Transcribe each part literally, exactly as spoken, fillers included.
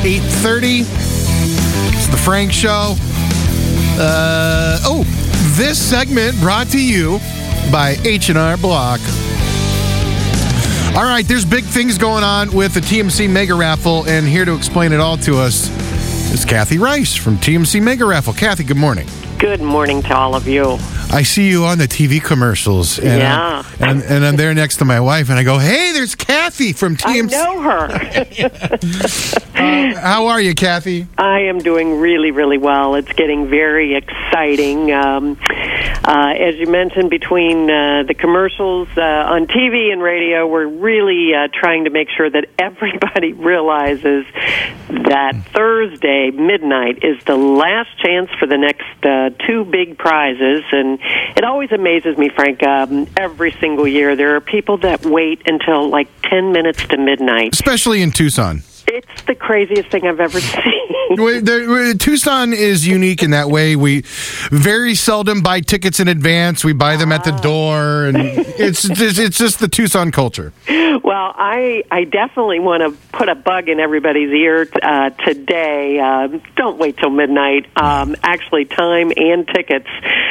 eight thirty. It's the Frank Show. Uh, oh, this segment brought to you by H and R Block. All right, there's big things going on with the T M C Mega Raffle, and here to explain it all to us is Kathy Rice from T M C Mega Raffle. Kathy, good morning. Good morning to all of you. I see you on the T V commercials. And yeah. I'm, and, and I'm there next to my wife, and I go, hey, there's Kathy from T M C. I know her. uh, how are you, Kathy? I am doing really, really well. It's getting very exciting. Um, uh, as you mentioned, between uh, the commercials uh, on T V and radio, we're really uh, trying to make sure that everybody realizes that Thursday midnight is the last chance for the next uh, two big prizes. And it always amazes me, Frank, um, every single year there are people that wait until like ten minutes to midnight. Especially in Tucson. It's the craziest thing I've ever seen. the, Tucson is unique in that way. We very seldom buy tickets in advance. We buy them at the door, and it's just, it's just the Tucson culture. Well, I I definitely want to put a bug in everybody's ear uh, today. Um, don't wait till midnight. Um, actually, time and tickets,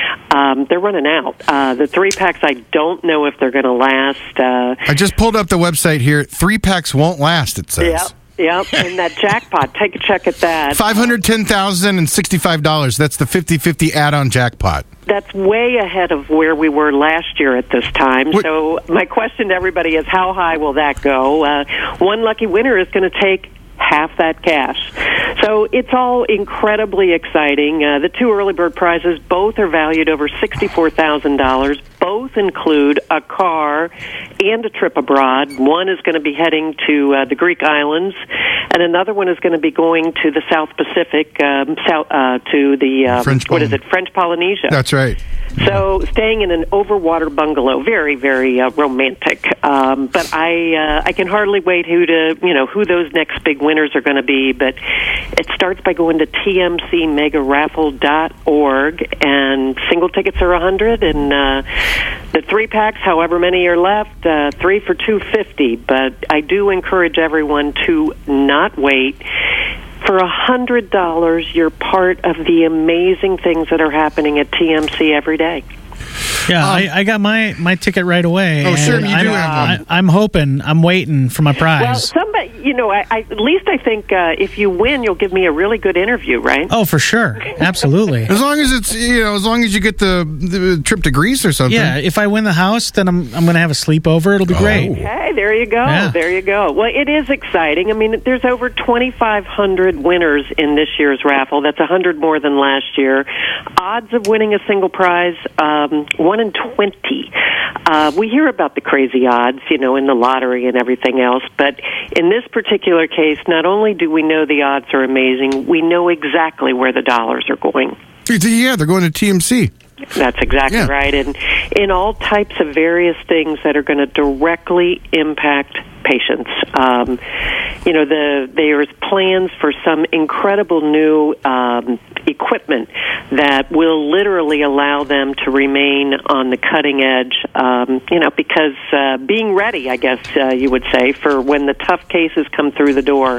um, they're running out. Uh, the three packs, I don't know if they're going to last. Uh, I just pulled up the website here. Three packs won't last, it says. Yeah. Yep, and that jackpot, take a check at that. five hundred ten thousand sixty-five dollars. That's the fifty-fifty add-on jackpot. That's way ahead of where we were last year at this time. What? So my question to everybody is, how high will that go? Uh, one lucky winner is going to take half that cash. So it's all incredibly exciting. Uh, the two early bird prizes, both are valued over sixty-four thousand dollars. Both include a car and a trip abroad. One is going to be heading to uh, the Greek islands, and another one is going to be going to the South Pacific, um, south, uh, to the, um, French what is it, French Polynesia. That's right. So staying in an overwater bungalow, very, very uh, romantic. Um, but I, uh, I can hardly wait who to, you know, who those next big winners are going to be. But it starts by going to T M C mega raffle dot org, and single tickets are a hundred, and uh, the three packs, however many are left, uh, three for two fifty. But I do encourage everyone to not wait. For one hundred dollars, you're part of the amazing things that are happening at T M C every day. Yeah, um, I, I got my, my ticket right away. Oh, sure, you I'm, do have one. I, I'm hoping, I'm waiting for my prize. Well, somebody, you know, I, I, at least I think uh, if you win, you'll give me a really good interview, right? Oh, for sure. Absolutely. As long as it's, you know, as long as you get the, the trip to Greece or something. Yeah, if I win the house, then I'm I'm going to have a sleepover. It'll be Oh. great. Okay, there you go. Yeah. There you go. Well, it is exciting. I mean, there's over twenty-five hundred winners in this year's raffle. That's one hundred more than last year. Odds of winning a single prize, um, one in twenty. Uh, we hear about the crazy odds, you know, in the lottery and everything else, but in this particular case, not only do we know the odds are amazing, we know exactly where the dollars are going. Yeah, they're going to T M C. That's exactly Yeah. right. And in all types of various things that are going to directly impact patients. Um, you know, the there's plans for some incredible new um, equipment that will literally allow them to remain on the cutting edge, um, you know, because uh, being ready, I guess uh, you would say, for when the tough cases come through the door.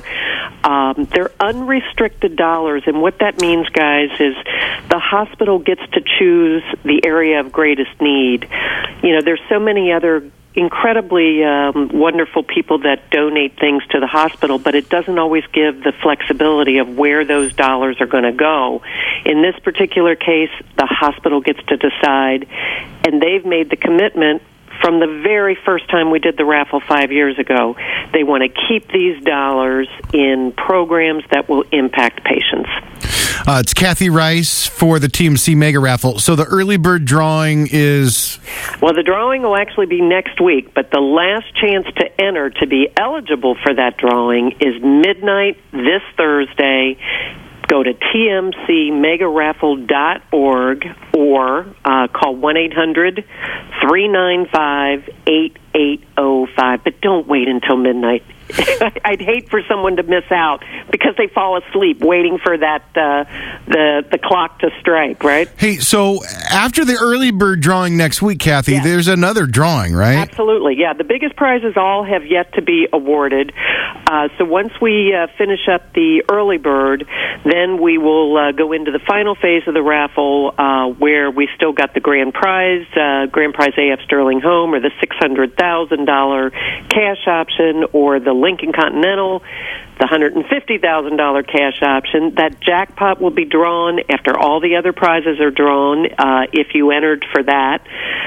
Um, they're unrestricted dollars, and what that means, guys, is the hospital gets to choose the area of greatest need. You know, there's so many other incredibly um, wonderful people that donate things to the hospital, but it doesn't always give the flexibility of where those dollars are going to go. In this particular case, the hospital gets to decide, and they've made the commitment from the very first time we did the raffle five years ago. They want to keep these dollars in programs that will impact patients. Uh, it's Kathy Rice for the T M C Mega Raffle. So the early bird drawing is... Well, the drawing will actually be next week, but the last chance to enter to be eligible for that drawing is midnight this Thursday. Go to T M C mega raffle dot org or uh, call one eight hundred three nine five eight eight zero five. But don't wait until midnight. I'd hate for someone to miss out because they fall asleep waiting for that uh, the the clock to strike, right? Hey, so after the early bird drawing next week, Kathy, Yeah. there's another drawing, right? Absolutely, yeah. The biggest prizes all have yet to be awarded. Uh, so once we uh, finish up the early bird, then we will uh, go into the final phase of the raffle uh, where we still got the grand prize, uh, grand prize A F Sterling Home, or the six hundred thousand dollars cash option, or the Lincoln Continental, the one hundred fifty thousand dollars cash option. That jackpot will be drawn after all the other prizes are drawn uh, if you entered for that.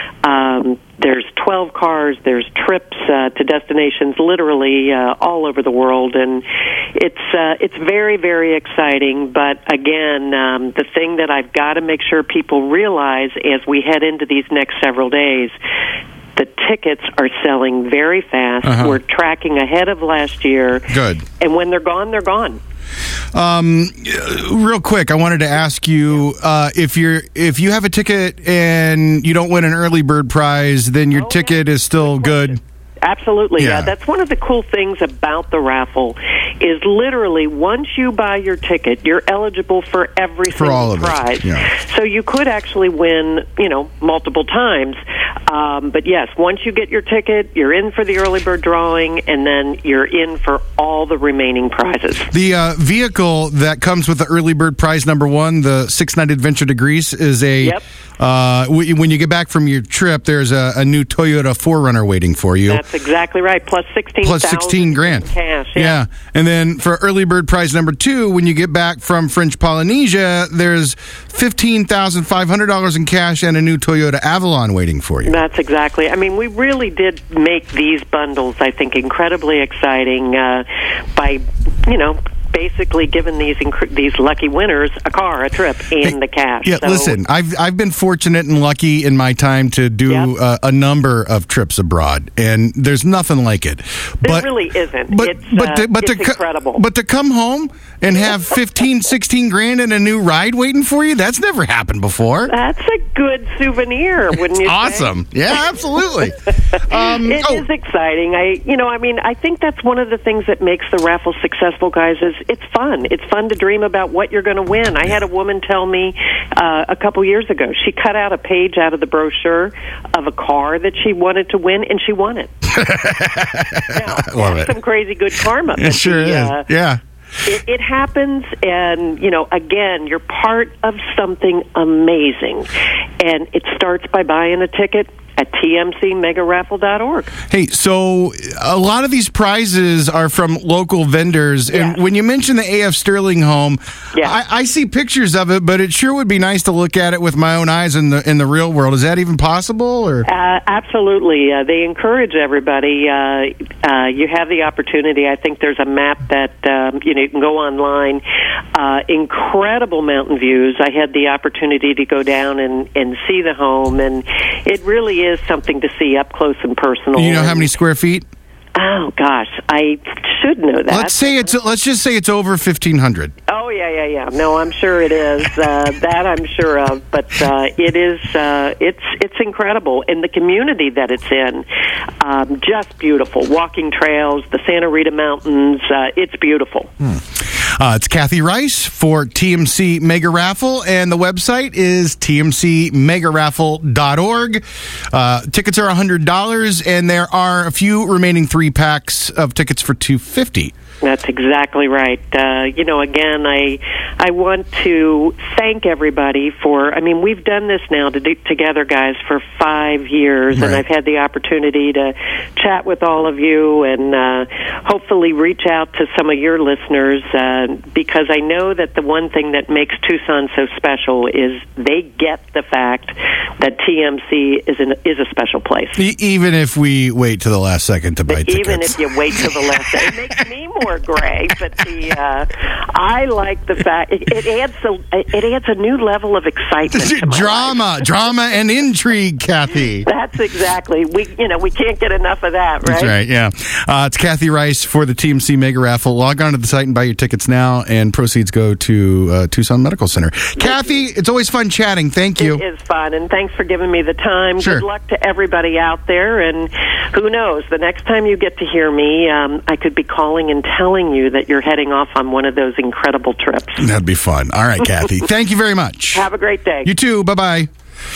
Um, there's twelve cars, there's trips uh, to destinations literally uh, all over the world, and it's uh, it's very, very exciting. But again, um, the thing that I've got to make sure people realize as we head into these next several days, the tickets are selling very fast. Uh-huh. We're tracking ahead of last year. Good. And when they're gone, they're gone. Um, real quick, I wanted to ask you uh, if you're if you have a ticket and you don't win an early bird prize, then your oh, ticket yeah. is still good. Absolutely. Yeah. Uh, that's one of the cool things about the raffle is literally once you buy your ticket, you're eligible for every For single all of it, prize. yeah. So you could actually win, you know, multiple times. Um, but yes, once you get your ticket, you're in for the early bird drawing, and then you're in for all the remaining prizes. The uh, vehicle that comes with the early bird prize number one, the six-night adventure to Greece, is a. Yep. Uh, w- when you get back from your trip, there's a, a new Toyota four runner waiting for you. That's exactly right. Plus sixteen. Plus sixteen grand cash. Yeah. yeah. And then for early bird prize number two, when you get back from French Polynesia, there's fifteen thousand five hundred dollars in cash and a new Toyota Avalon waiting for you. That's exactly. I mean, we really did make these bundles, I think, incredibly exciting uh, by, you know, basically giving these inc- these lucky winners a car, a trip, and Hey, the cash. Yeah, so, listen, I've I've been fortunate and lucky in my time to do Yep. uh, a number of trips abroad, and there's nothing like it. There really isn't. But It's, but uh, to, but it's to co- incredible. But to come home and have fifteen, sixteen grand and a new ride waiting for you, that's never happened before. That's a good souvenir, wouldn't you say? Awesome. Yeah, absolutely. um, It oh, is exciting. I, you know, I mean, I think that's one of the things that makes the raffle successful, guys. Is it's fun. It's fun to dream about what you're going to win. I had a woman tell me uh, a couple years ago. She cut out a page out of the brochure of a car that she wanted to win, and she won it. Now, Love that's it. some crazy good karma. It sure the, is. uh, Yeah. It, it happens, and, you know, again, you're part of something amazing. And it starts by buying a ticket at T M C mega raffle dot org. Hey, so a lot of these prizes are from local vendors. And Yes. when you mention the A F Sterling home, Yeah. I, I see pictures of it, but it sure would be nice to look at it with my own eyes in the in the real world. Is that even possible? Or Uh, absolutely. Uh, they encourage everybody. Uh, uh, you have the opportunity. I think there's a map that um, you know you can go online. Uh, incredible mountain views. I had the opportunity to go down and, and see the home, and it really is something to see up close and personal. you know how And- many square feet? Oh gosh, I should know that. Let's say it's let's just say it's over fifteen hundred. Oh yeah, yeah, yeah. No, I'm sure it is. Uh, that I'm sure of. But uh, it is. Uh, it's it's incredible, and the community that it's in, um, just beautiful. Walking trails, the Santa Rita Mountains. Uh, it's beautiful. Hmm. Uh, it's Kathy Rice for T M C Mega Raffle, and the website is T M C mega raffle dot org. Uh, tickets are one hundred dollars, and there are a few remaining three packs of tickets for two hundred fifty dollars. That's exactly right. Uh, you know, again, I I want to thank everybody for. I mean, we've done this now to do, together, guys, for five years, Right. and I've had the opportunity to chat with all of you and uh, hopefully reach out to some of your listeners uh, because I know that the one thing that makes Tucson so special is they get the fact that T M C is an, is a special place. E- even if we wait to the last second to buy tickets. Even if you wait till the last day, it makes me more gray. But the uh, I like the fact it, it adds a it adds a new level of excitement. To my drama, life. drama, and intrigue, Kathy. That's exactly we. You know, we can't get enough of that, right? That's right, yeah. Uh, it's Kathy Rice for the T M C Mega Raffle. Log on to the site and buy your tickets now, and proceeds go to uh, Tucson Medical Center. Kathy, it's always fun chatting. Thank you. It is fun, and thanks for giving me the time. Sure. Good luck to everybody out there, and who knows, the next time you get to hear me, um, I could be calling and telling you that you're heading off on one of those incredible trips. That'd be fun. All right, Kathy. Thank you very much. Have a great day. You too. Bye-bye.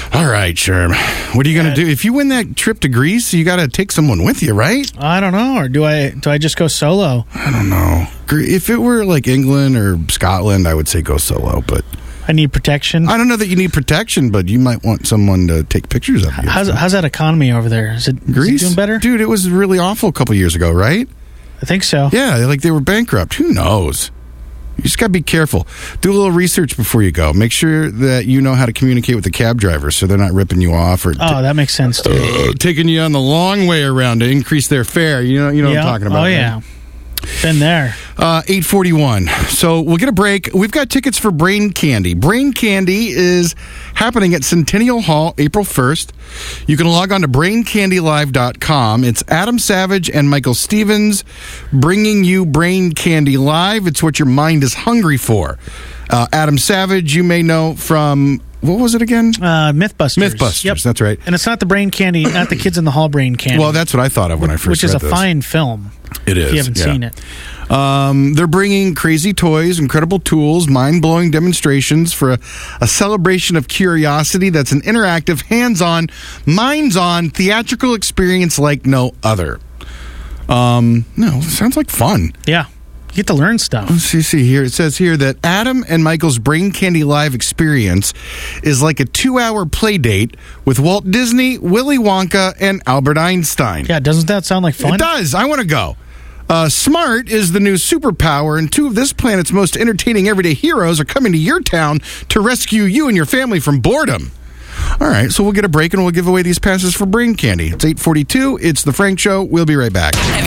All right, Sherm. What are you going to do? If you win that trip to Greece, you got to take someone with you, right? I don't know. Or do I do I just go solo? I don't know. If it were like England or Scotland, I would say go solo, but I need protection. I don't know that you need protection, but you might want someone to take pictures of you. How's, how's that economy over there? Is it, Greece? is it doing better? Dude, it was really awful a couple years ago, right? I think so. Yeah, like they were bankrupt. Who knows? You just got to be careful. Do a little research before you go. Make sure that you know how to communicate with the cab drivers so they're not ripping you off or Oh, that makes sense, too. uh, taking you on the long way around to increase their fare. You know, you know yeah. what I'm talking about. Oh, right? yeah. Been there. Uh, eight forty-one. So we'll get a break. We've got tickets for Brain Candy. Brain Candy is happening at Centennial Hall April first. You can log on to brain candy live dot com. It's Adam Savage and Michael Stevens bringing you Brain Candy Live. It's what your mind is hungry for. Uh, Adam Savage, you may know from... What was it again? Uh, Mythbusters. Mythbusters, yep. That's right. And it's not the brain candy, not the Kids in the Hall brain candy. Well, that's what I thought of when I first Which is read a this. fine film. It is. If you haven't yeah. seen it. Um, they're bringing crazy toys, incredible tools, mind-blowing demonstrations for a, a celebration of curiosity that's an interactive, hands-on, minds-on theatrical experience like no other. Um, no, sounds like fun. Yeah. You get to learn stuff. Let's see, see here. It says here that Adam and Michael's Brain Candy Live experience is like a two-hour play date with Walt Disney, Willy Wonka, and Albert Einstein. Yeah, doesn't that sound like fun? It does. I want to go. Uh, smart is the new superpower, and two of this planet's most entertaining everyday heroes are coming to your town to rescue you and your family from boredom. All right, so we'll get a break and we'll give away these passes for Brain Candy. It's eight forty-two. It's The Frank Show. We'll be right back.